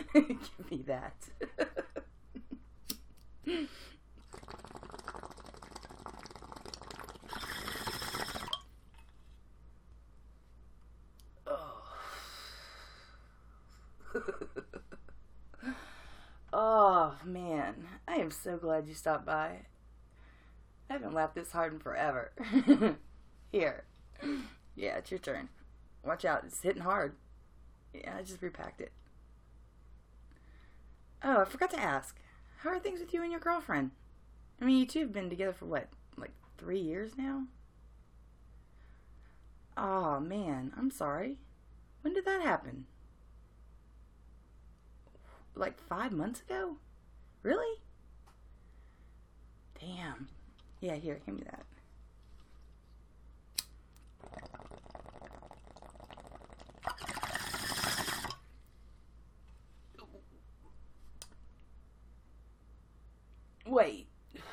Give me that. Oh, man. I am so glad you stopped by. I haven't laughed this hard in forever. Here. Yeah, it's your turn. Watch out, it's hitting hard. Yeah, I just repacked it. Oh, I forgot to ask. How are things with you and your girlfriend? I mean, you two have been together for what, like 3 years now? Oh, man, I'm sorry. When did that happen? Like 5 months ago? Really? Damn. Yeah, here, give me that. Wait.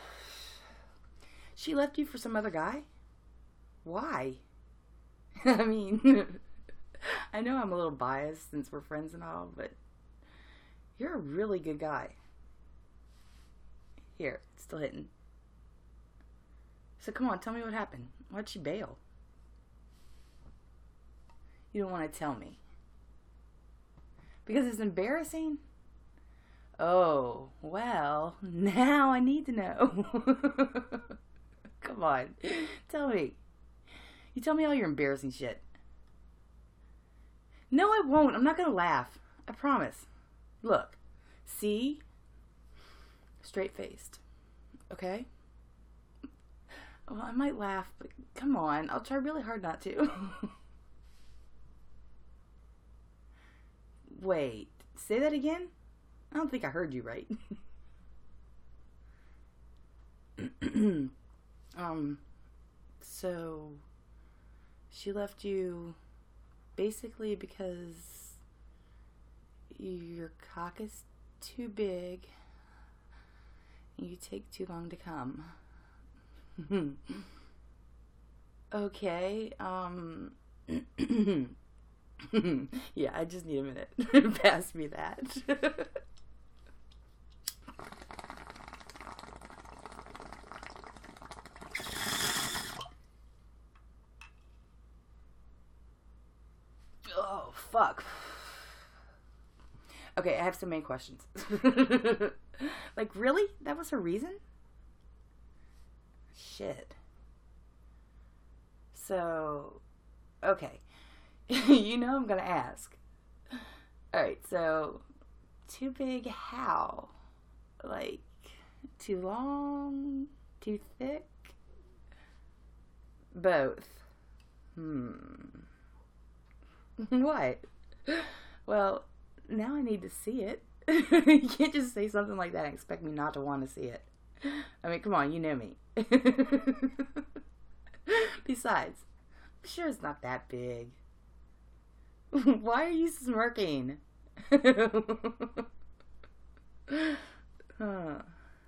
She left you for some other guy? Why? I mean, I know I'm a little biased since we're friends and all, but you're a really good guy. Here, it's still hitting. So come on, tell me what happened. Why'd she bail? You don't want to tell me. Because it's embarrassing? Oh, well, now I need to know. Come on, tell me. You tell me all your embarrassing shit. No, I won't. I'm not going to laugh. I promise. Look, see? Straight-faced. Okay? Well, I might laugh, but come on. I'll try really hard not to. Wait, say that again? I don't think I heard you right. So she left you basically because your cock is too big and you take too long to come. Okay, yeah, I just need a minute. Pass me that. Oh, fuck. Okay, I have some main questions. Like, really? That was her reason? Shit. So, okay. You know I'm gonna ask. Alright, so, too big how? Like, too long? Too thick? Both. What? Well, now I need to see it. You can't just say something like that and expect me not to want to see it. I mean, come on, you know me. Besides, I'm sure it's not that big. Why are you smirking? Well,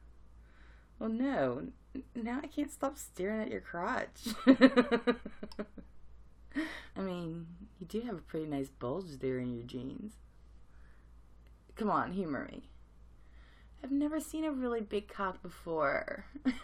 no. Now I can't stop staring at your crotch. I mean, you do have a pretty nice bulge there in your jeans. Come on, humor me. I've never seen a really big cock before.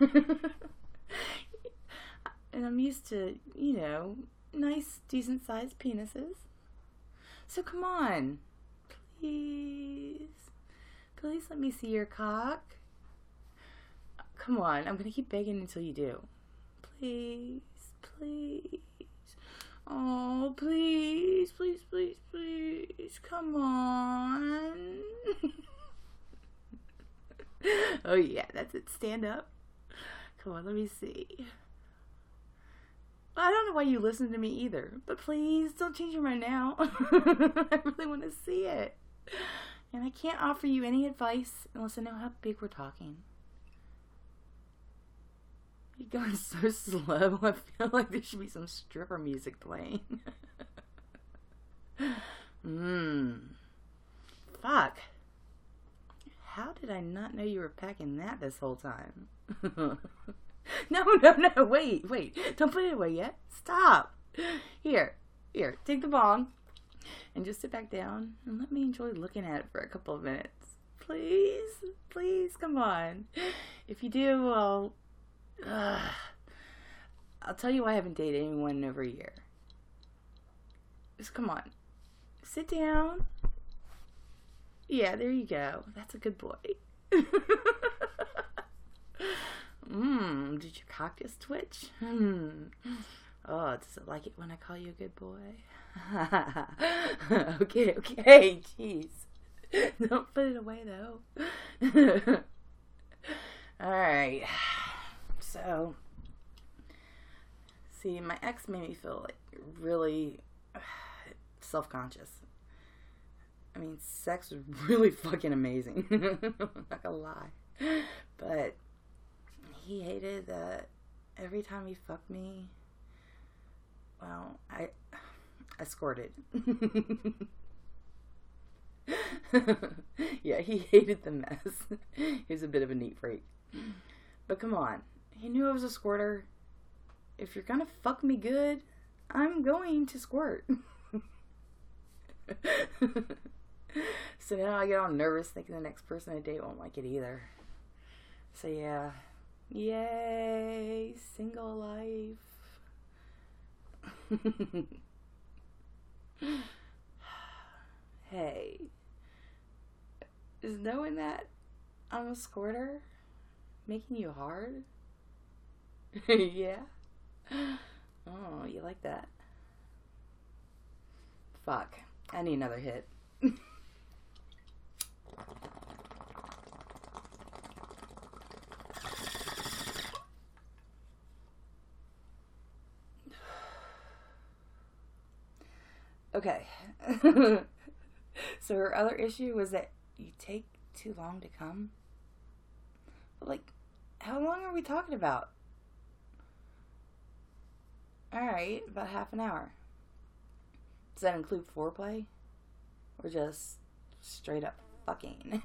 And I'm used to, you know, nice, decent-sized penises. So come on. Please. Please let me see your cock. Come on, I'm going to keep begging until you do. Please, please. Oh, please, please, please, please. Come on. Oh, yeah, that's it. Stand up. Come on, let me see. I don't know why you listen to me either, but please don't change your mind now. I really want to see it. And I can't offer you any advice unless I know how big we're talking. You're going so slow. I feel like there should be some stripper music playing. Fuck. How did I not know you were packing that this whole time? No, wait. Don't put it away yet. Stop. Here, take the bong. and just sit back down and let me enjoy looking at it for a couple of minutes. Please, come on. If you do, I'll tell you I haven't dated anyone in over a year. Just come on. Sit down. Yeah, there you go. That's a good boy. Did your cock just twitch? Oh, does it like it when I call you a good boy? Okay, jeez. Don't put it away, though. Alright. So, see, my ex made me feel like really self-conscious. I mean, sex was really fucking amazing. Not gonna lie. But he hated that every time he fucked me, well, I squirted. Yeah, he hated the mess. He was a bit of a neat freak. But come on, he knew I was a squirter. If you're gonna fuck me good, I'm going to squirt. So now I get all nervous thinking the next person I date won't like it either. So yeah. Yay, single life. Hey, is knowing that I'm a squirter making you hard? Yeah? Oh, you like that? Fuck, I need another hit. Okay. So her other issue was that you take too long to come. But like, how long are we talking about? Alright, about half an hour. Does that include foreplay? Or just straight up fucking?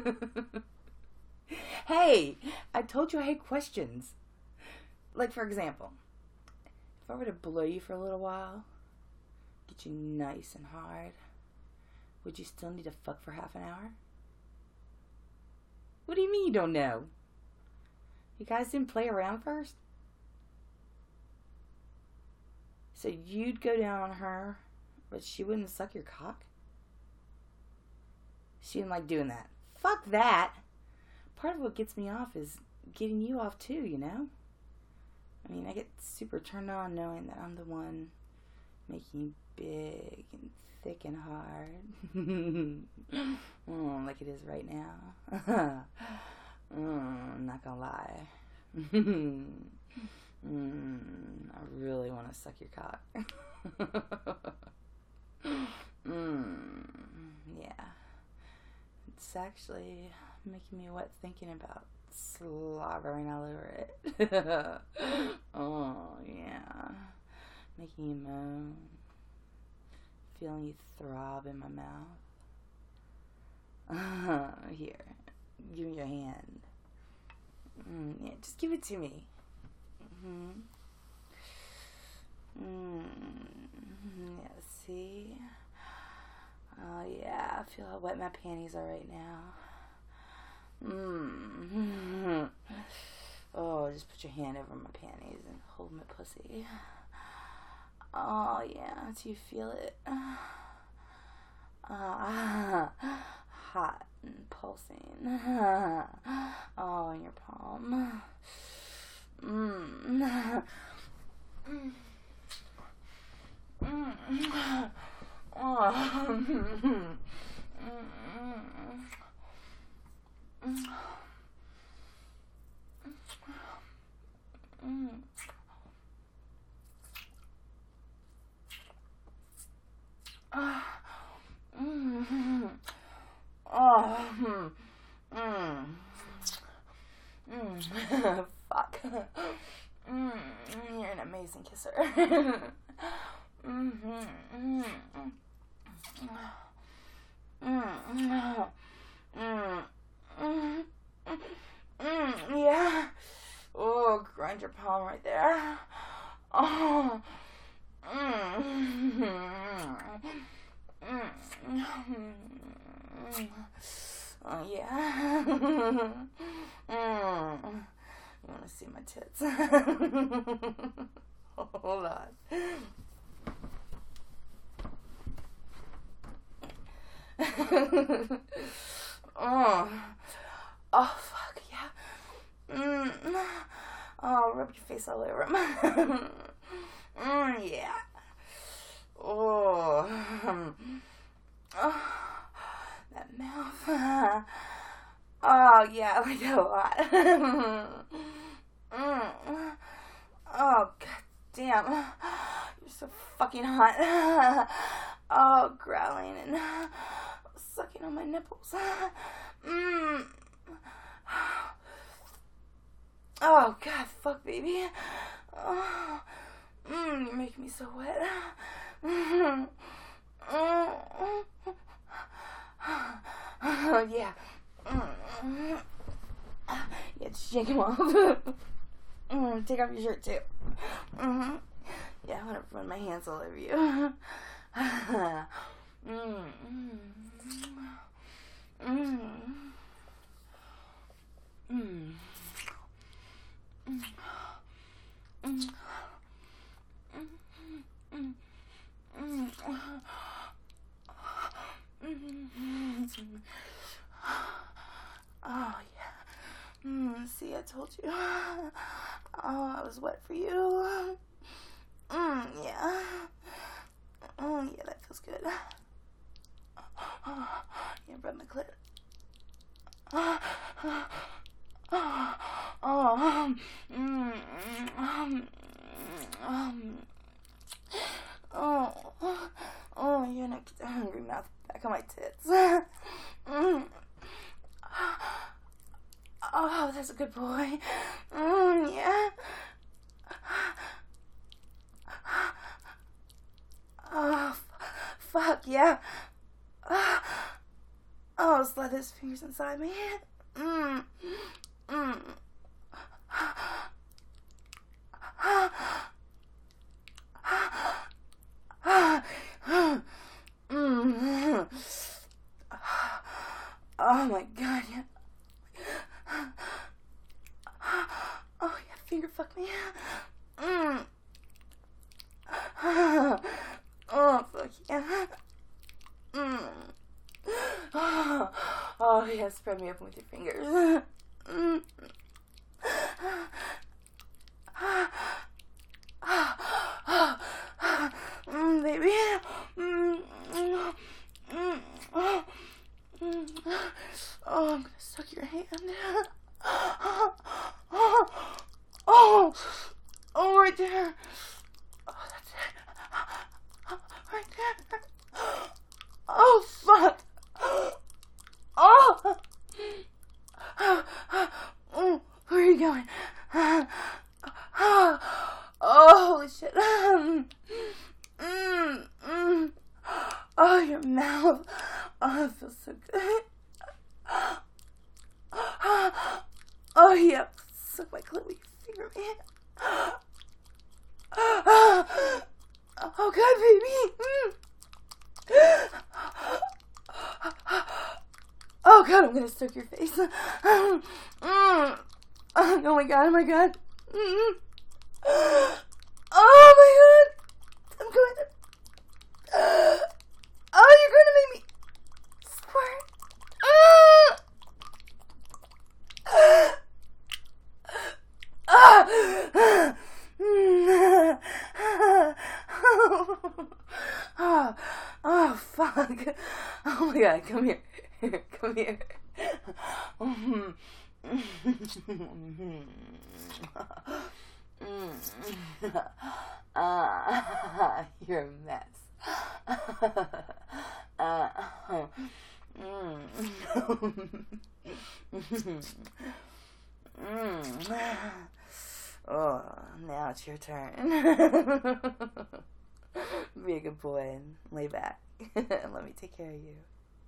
Hey, I told you I hate questions. Like, for example, if I were to blow you for a little while, get you nice and hard, would you still need to fuck for half an hour? What do you mean you don't know? You guys didn't play around first? So you'd go down on her, but she wouldn't suck your cock? She didn't like doing that. Fuck that! Part of what gets me off is getting you off too, you know? I mean, I get super turned on knowing that I'm the one making you big and thick and hard. Like it is right now. I'm not gonna lie. I really want to suck your cock. Yeah. It's actually making me wet thinking about slobbering all over it. Oh, yeah. Making you moan. Feeling you throb in my mouth. Here. Give me your hand. Yeah, just give it to me. Yeah, see? Oh, yeah. I feel how wet my panties are right now. Oh, just put your hand over my panties and hold my pussy. Oh, yeah. Do you feel it? Hot and pulsing. Oh, in your palm. Fuck. You're an amazing kisser. Yeah. Oh, grind your palm right there. Oh. Oh, yeah. You want to see my tits? Hold on. Oh, fuck, yeah. Oh, rub your face all over him. Yeah. Oh, that mouth. Oh, yeah, I like that a lot. Oh, god damn. You're so fucking hot. Oh, growling and sucking on my nipples. Oh, god, fuck, baby. Oh, you're making me so wet. Oh, yeah. Yeah, just shake him off. Take off your shirt, too. Yeah, I want to run my hands all over you. Oh, yeah. See, I told you. Oh, I was wet for you. Yeah. Yeah, that feels good. Yeah, rub my clit. Oh, you're an hungry mouth back on my tits. Oh, that's a good boy. Yeah. Oh, fuck, yeah. Oh, slide his fingers inside me. Oh my god, yeah. Oh yeah, finger fuck me. Oh fuck yeah. Oh yeah, spread me open with your fingers. Baby. Oh, I'm gonna suck your hand. Oh, right there. Oh, that's it. Right there. Oh, fuck. Oh. Where are you going? Oh, holy shit. Oh, your mouth. Oh, it feels so good. Oh, yeah. Suck my clit with your finger, man. Oh, God, baby. Oh, God, I'm going to suck your face. Oh, my God, oh, my God. Oh, my God. I'm going to... Oh, you're going to make me squirt. Oh, fuck. Oh, my God, come here. Come here. You're a mess. Oh, now it's your turn. Be a good boy and lay back and let me take care of you.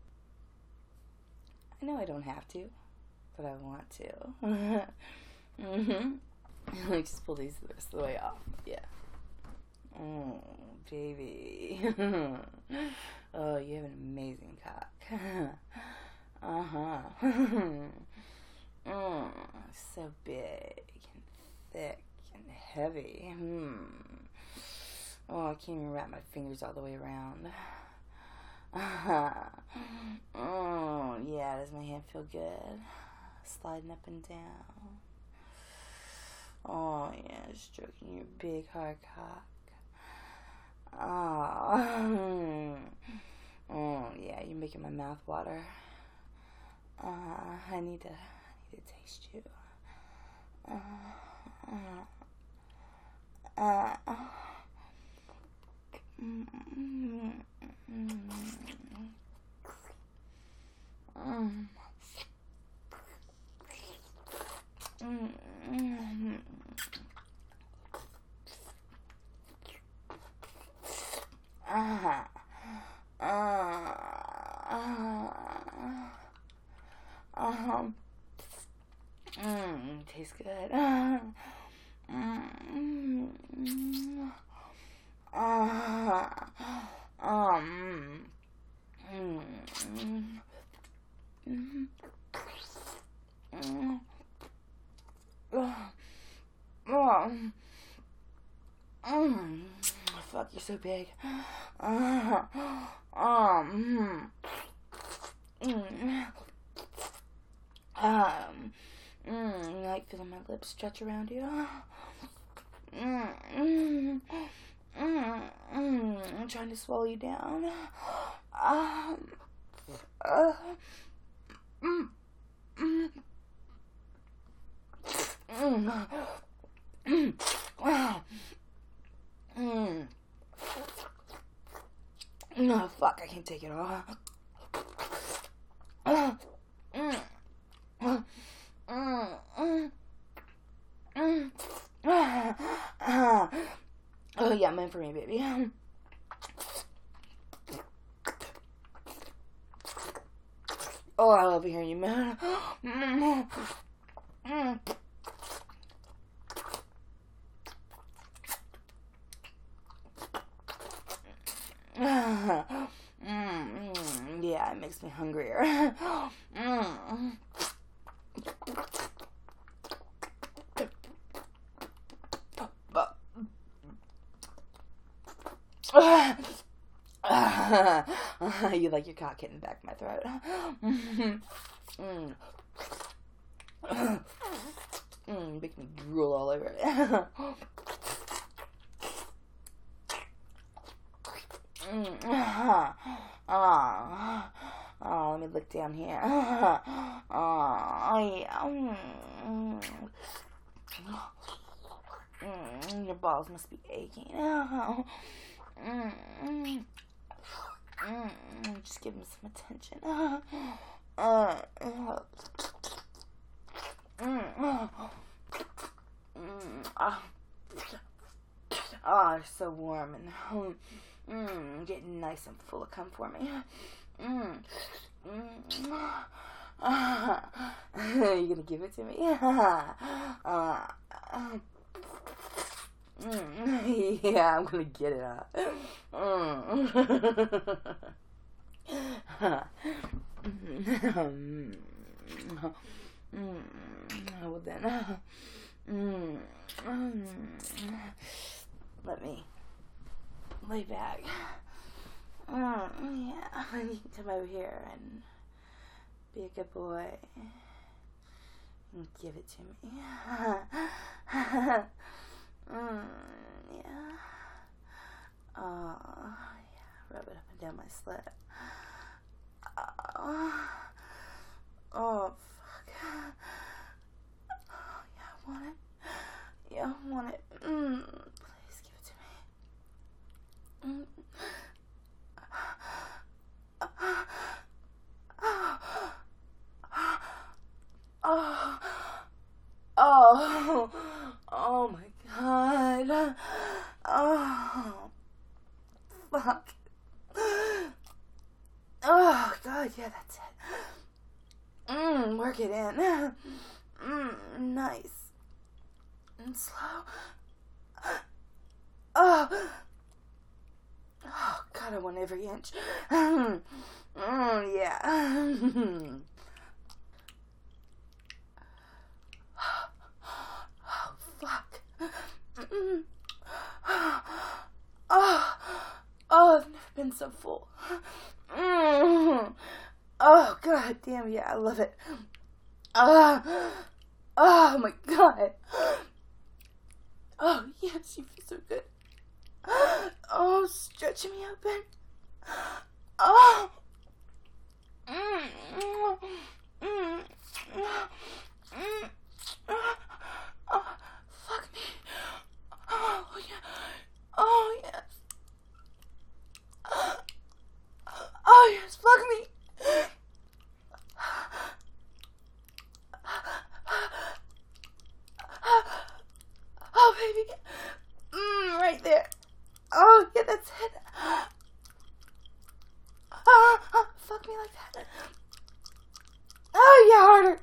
I know I don't have to, but I want to. Let me just pull these the rest of the way off. Yeah. Oh, baby. Oh, you have an amazing cock. Uh-huh. So big and thick and heavy. Oh, I can't even wrap my fingers all the way around. Oh, yeah, does my hand feel good? Sliding up and down. Oh, yeah, stroking your big hard cock. Oh, yeah, you're making my mouth water. I need to taste you. Tastes good. Fuck, you're so big. I like feeling my lips stretch around you. I'm trying to swallow you down. No, fuck, I can't take it all. Oh yeah, meant for me, baby. Oh, I love hearing you, man. Yeah, it makes me hungrier. You like your cock hitting back my throat. You make me drool all over it. Oh, let me look down here. Oh, yeah. Your balls must be aching. Just give him some attention. Oh, it's so warm and getting nice and full of cum for me. You gonna give it to me? Yeah, I'm gonna get it out. Well then, let me lay back. Yeah, you can come over here and be a good boy and give it to me. Yeah. Oh, yeah. Rub it up and down my slit. Oh, fuck. Oh, yeah, I want it. Yeah, I want it. Please give it to me. Oh my God. Oh, fuck. Oh, God, yeah, that's it. Work it in. Nice. And slow. Oh, God. God, I want every inch. Yeah. Oh, fuck. Oh, I've never been so full. Oh, God damn, yeah, I love it. Oh my God. Oh, yes, you feel so good. Oh, stretching me open. Oh. Oh, fuck me. Oh, yeah. Oh, yes. Oh, yes, fuck me. Oh, baby. Right there. Oh, yeah, that's it. Fuck me like that. Oh, yeah, harder.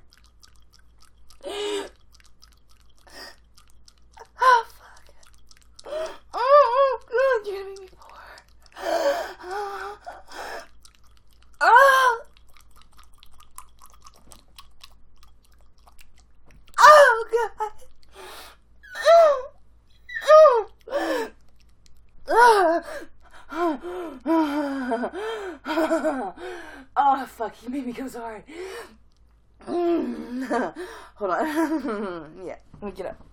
Oh, fuck. Oh, God, you're gonna make me pour. Oh. Oh, God. Oh, fuck, he made me go so hard. Hold on. Yeah, let me get up.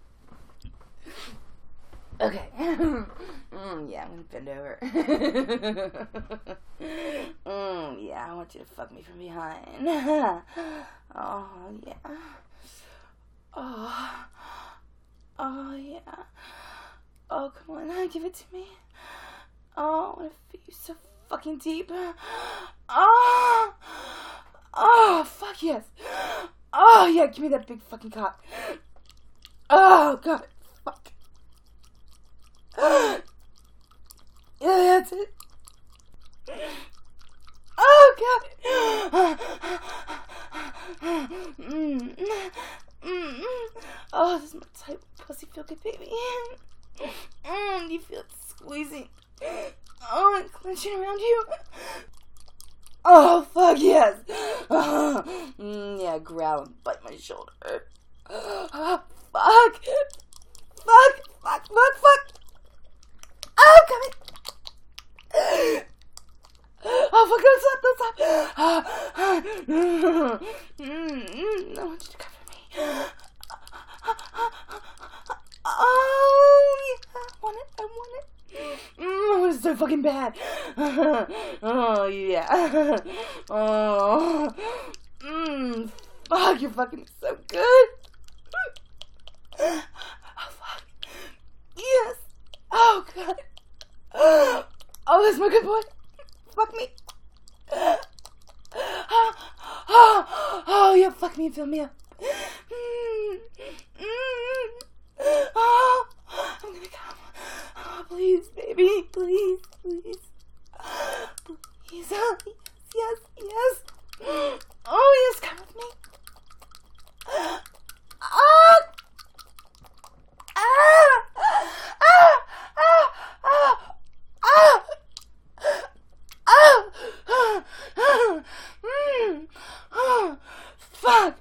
Okay. Yeah, I'm gonna bend over. Yeah, I want you to fuck me from behind. Oh, yeah. Oh, yeah. Oh, come on, give it to me. Oh, I want to feel you so fucking deep. Oh, fuck yes. Oh, yeah, give me that big fucking cock. Oh, God, fuck. Yeah, that's it. Oh, God. Oh, this is my type of pussy feel good, baby. You feel it squeezing. Oh, and clenching around you. Oh, fuck yes. Yeah, growl and bite my shoulder. Oh, fuck. Fuck. Oh, come in. Oh, fuck, don't stop. I want you to cover me. Oh, yeah, I want it. Oh, it's so fucking bad. Oh, yeah. Oh, fuck, you're fucking so good. Oh, fuck. Yes. Oh, God. Oh, that's my good boy. Fuck me. Oh, yeah, fuck me and fill me up. Oh, I'm gonna come. Oh, please, baby, please. Please. Yes. Oh, yes, come with me. Fuck.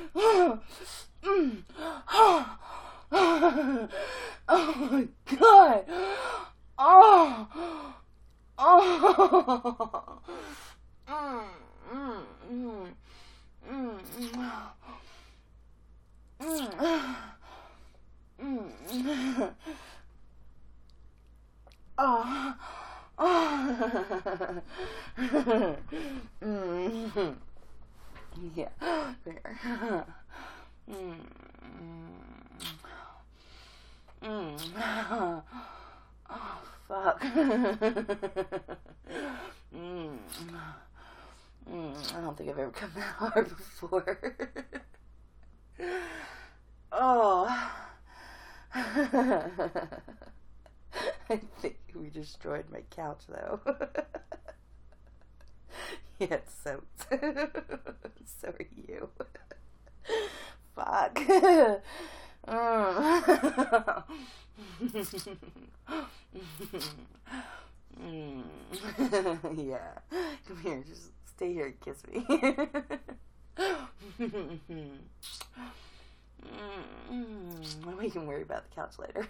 Oh my God. Yeah, there. Oh, fuck. I don't think I've ever come that hard before. Oh. I think we destroyed my couch, though. Yeah, it's soaked. So are you. Fuck. Yeah. Come here, just stay here and kiss me. We can worry about the couch later.